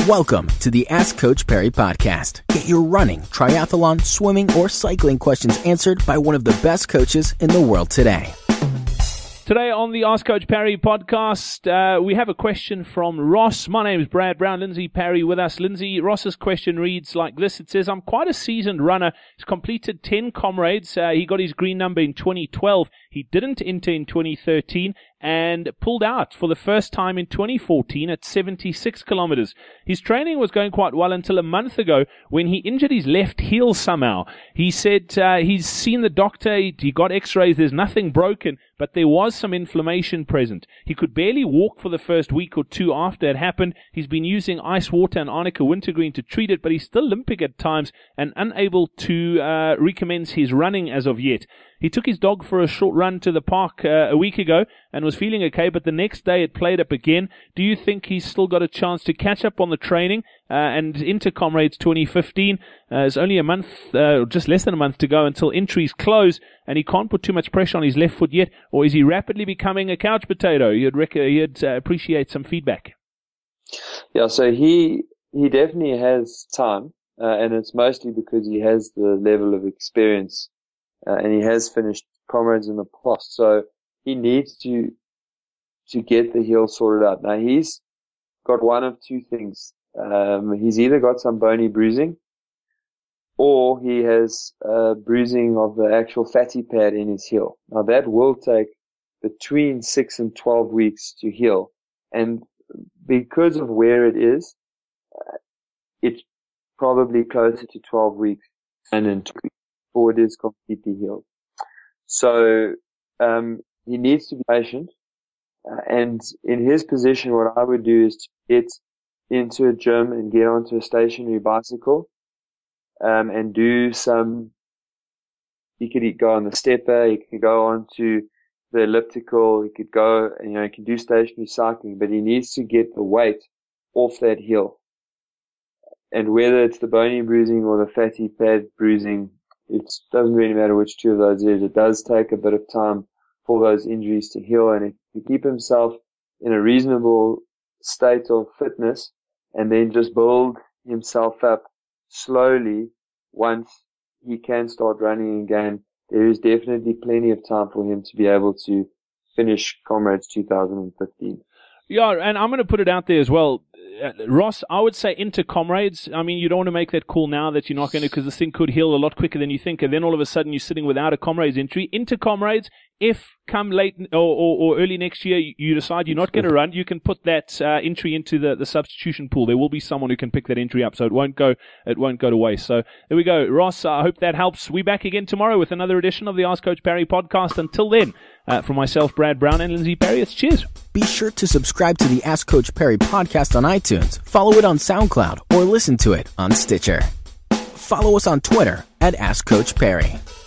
Welcome to the Ask Coach Perry podcast. Get your running, triathlon, swimming, or cycling questions answered by one of the best coaches in the world today. Today on the Ask Coach Perry podcast, we have a question from Ross. My name is Brad Brown. Lindsay Perry with us. Lindsay, Ross's question reads like this. It says, I'm quite a seasoned runner. He's completed 10 comrades. He got his green number in 2012. He didn't enter in 2013 and pulled out for the first time in 2014 at 76 kilometers. His training was going quite well until a month ago when he injured his left heel somehow. He said he's seen the doctor, he got x-rays, there's nothing broken, but there was some inflammation present. He could barely walk for the first week or two after it happened. He's been using ice water and arnica wintergreen to treat it, but he's still limping at times and unable to recommence his running as of yet. He took his dog for a short run to the park a week ago and was feeling okay, but the next day it played up again. Do you think he's still got a chance to catch up on the training and into Comrades 2015? It's only a month, just less than a month to go until entries close, and he can't put too much pressure on his left foot yet, or is he rapidly becoming a couch potato? You'd appreciate some feedback. Yeah, so he definitely has time, and it's mostly because he has the level of experience. And he has finished Comrades in the past, so he needs to get the heel sorted out. Now he's got one of two things. He's either got some bony bruising, or he has bruising of the actual fatty pad in his heel. Now that will take between 6 and 12 weeks to heal, and because of where it is, it's probably closer to 12 weeks and in 2 weeks. Before it is completely healed. So, he needs to be patient. And in his position, what I would do is to get into a gym and get onto a stationary bicycle, and do he could go on the stepper, he could go onto the elliptical, he could go, he could do stationary cycling, but he needs to get the weight off that heel. And whether it's the bony bruising or the fatty pad bruising, it doesn't really matter which two of those it is. It does take a bit of time for those injuries to heal, and if he keep himself in a reasonable state of fitness and then just build himself up slowly once he can start running again, there is definitely plenty of time for him to be able to finish Comrades 2015. Yeah, and I'm going to put it out there as well. Ross, I would say into Comrades. I mean, you don't want to make that call now that you're not going to, because this thing could heal a lot quicker than you think, and then all of a sudden you're sitting without a Comrades entry. Into Comrades, if come late or early next year you decide you're not going to run, you can put that entry into the substitution pool. There will be someone who can pick that entry up, so it won't go to waste. So there we go. Ross, I hope that helps. We're back again tomorrow with another edition of the Ask Coach Perry podcast. Until then, from myself, Brad Brown, and Lindsay Perry, it's cheers. Be sure to subscribe to the Ask Coach Perry podcast on iTunes, follow it on SoundCloud, or listen to it on Stitcher. Follow us on Twitter at Ask Coach Perry.